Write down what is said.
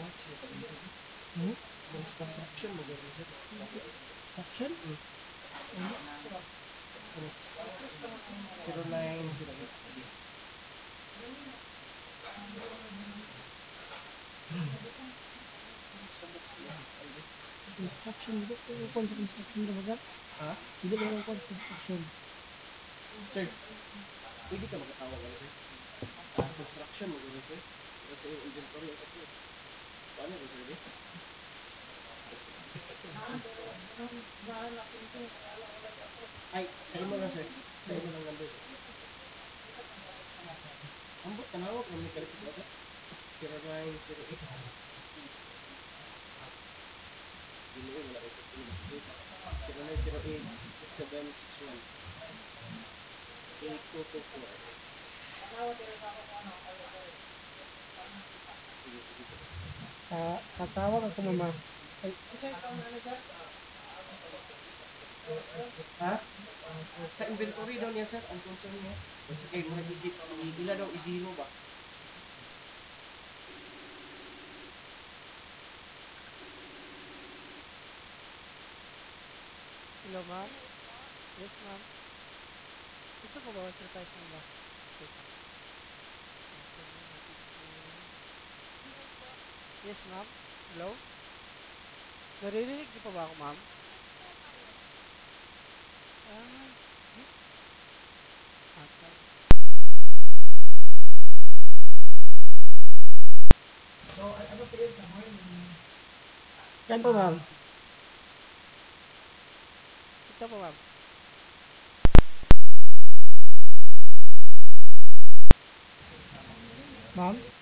Hmm? Construction mo gano'n sir. Instruction? Ano? 0908. Instruction, hindi ko kung sa construction na baga. Ha? Hindi ko kung sa construction. Sir, pwede ka makatawag ano sir? Construction mo gano'n sir. Pero sa iyong inventory o sa po. Paano ba sir? Ay, sa imo lang sir. Sa imo lang number. Ambot, tanawag naman ni Kalipit ba sir? 0908. Dili, wala ito. 0908 761 8224. Sige, sige sir. Tatawag ako mama. Ay, Ha? Sa inventory daw niya sir, ang concern niya. Kasi kay murag ila daw i-zero ba? hello ma'am. Yes ma'am. Ito po ba advertisement ba? Teka. Yes ma'am. Hello? Naririnig niyo pa ba ako ma'am? Ay, atay. Yan po ma'am. Ito po ma'am. Ma'am?